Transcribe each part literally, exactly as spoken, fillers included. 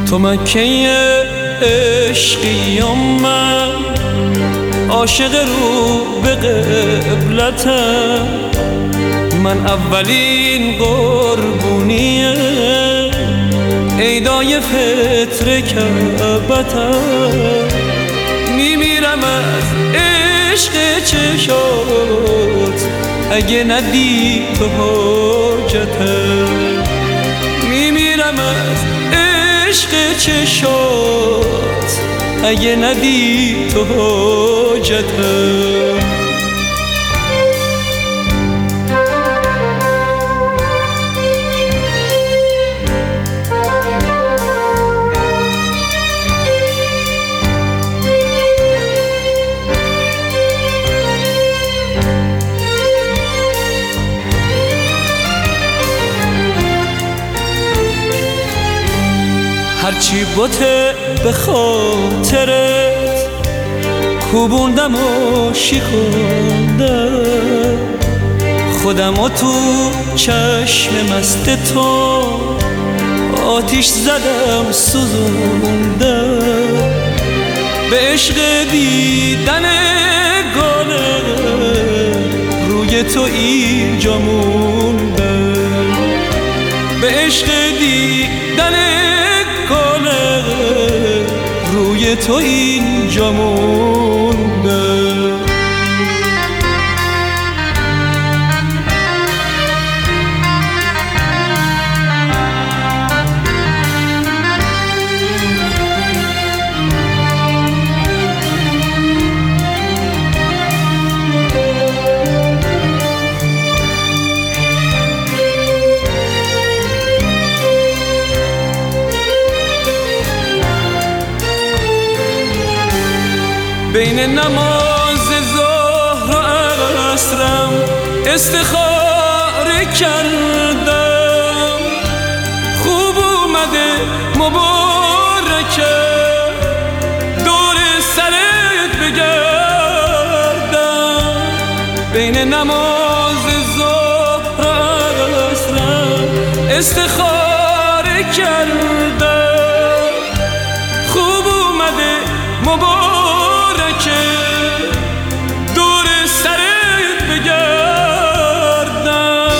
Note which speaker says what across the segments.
Speaker 1: تو مکه عشقی من عاشق رو به قبلتم، من اولین قربونیه عیدای فطر کعبتم. میمیرم از عشق چشات اگه ندی تو حاجتم، میمیرم از عشق چشات اگه ندی تو حاجتم. هرچی بوته به خاطرت کوبوندم و شیکوندم، خودم و تو چشم مست تو آتیش زدم سوزوندم. به عشق دیدن گاله روی تو اینجا موندم، به عشق دیدن روی تو اینجا مونده. بین نماز ظهر و عصرم استخاره کردم، خوب اومده مبارکه دور سرت بگردم. بین نماز ظهر و عصرم استخاره کردم، خوب اومده مبارکه دور سرت بگردم.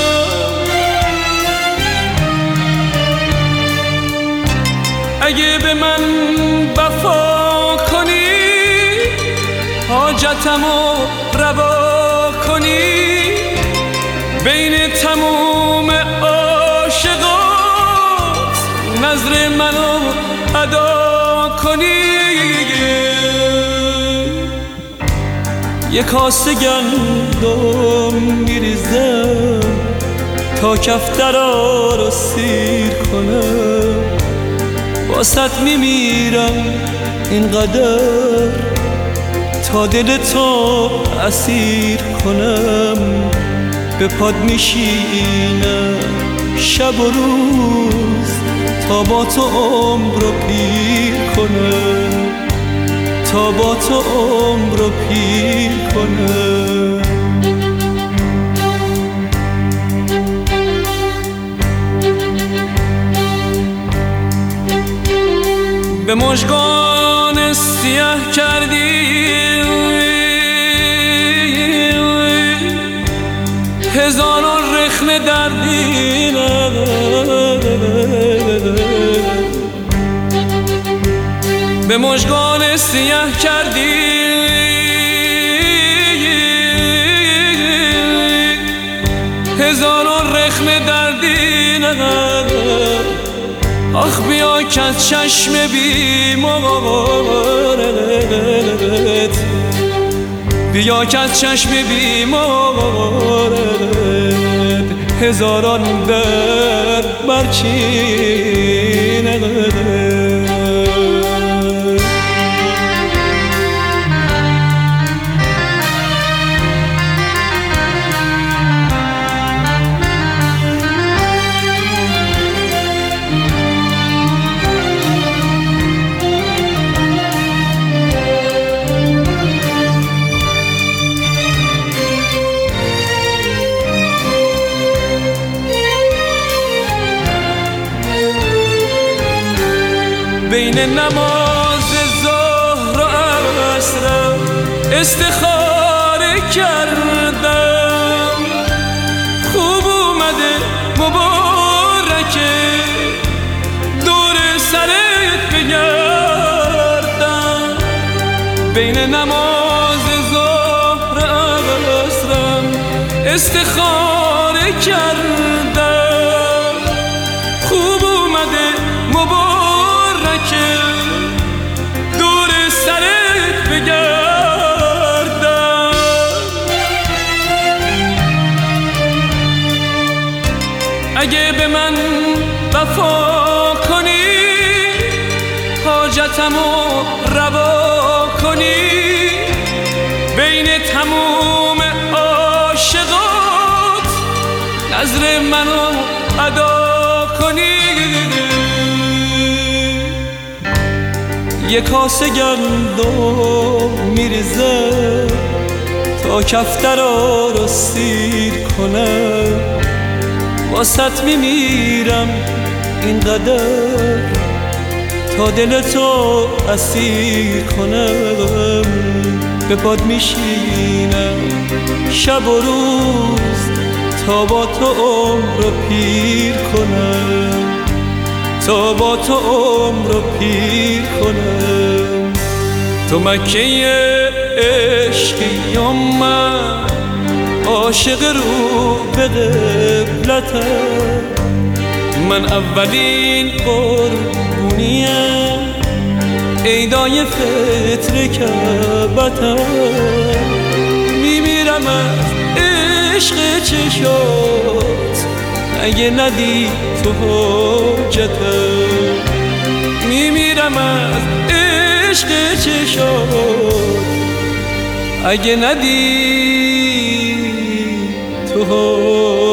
Speaker 1: اگه به من وفا کنی حاجتمو روا کنی، بین تموم عاشقات نظر منو ادا کنی. یک کاسه گندم میریزم تا کفترا رو سیر کنم، واسط میمیرم اینقدر تا دل تو اسیر کنم. به پاد میشینم شب و روز تا با تو عمر رو پیر کنم، تا با تو عمر رو پیر کنم. به مژگان سیاه کردی هزاران رخم دردی، به مژگان سیاه کردی هزاران رخم دردی. آخ بیا که از چشم بیمارت، بیا که از چشم بیمارت هزاران درد برچینه. بین نماز ظهر و عصرم استخاره کردم. خوب اومده مبارکه دور سرت بگردم. بین نماز ظهر و عصرم استخاره کردم. خوب اومده مبارکه دور سرت بگردم. اگه به من وفا کنی حاجتمو روا کنی بین تموم عاشقات نظر منو ادا کنی. یه کاسه گندم میریزه تا کفترا رو سیر کنم. واسط میمیرم اینقدر تا دلتو اسیر کنم. به پاد میشینم شب و روز تا با تو عمر رو پیر کنم. تا با تو عمر رو پیر کنم. تو مکه عشقی یا من عاشق رو به قبلتم. من اولین قربونیم عیدای فطر کعبتم. میمیرم از عشق چشات اگه ندی تو حاجتم. میمیرم از عشق چشات اگه ندی تو حاجتم.